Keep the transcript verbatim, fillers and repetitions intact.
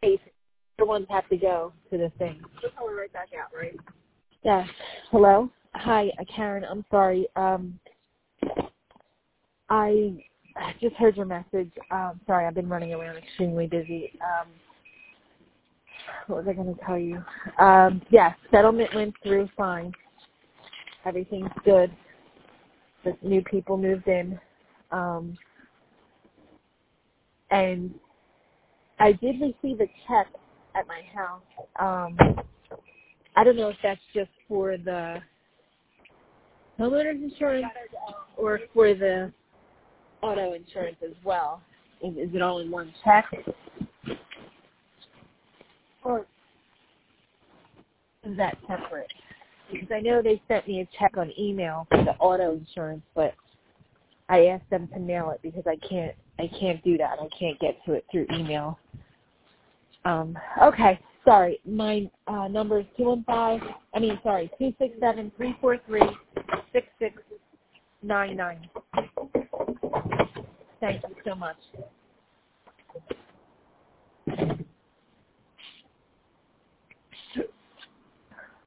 case, the ones have to go to the thing. We'll call her right back out, right? Yes. Hello? Hi, uh, Karen. I'm sorry. Um, I just heard your message. Um, sorry, I've been running around extremely busy. Um, what was I going to tell you? Um, yes, settlement went through fine. Everything's good. The new people moved in. Um, and I did receive a check at my house. Um, I don't know if that's just for the homeowner's insurance or for the auto insurance as well. Is, is it all in one check? Or is that separate? Because I know they sent me a check on email for the auto insurance, but I asked them to mail it because I can't I can't do that. I can't get to it through email. Um, okay, sorry. My uh, number is two one five. I mean, sorry, two six seven three four three six six nine nine. Thank you so much.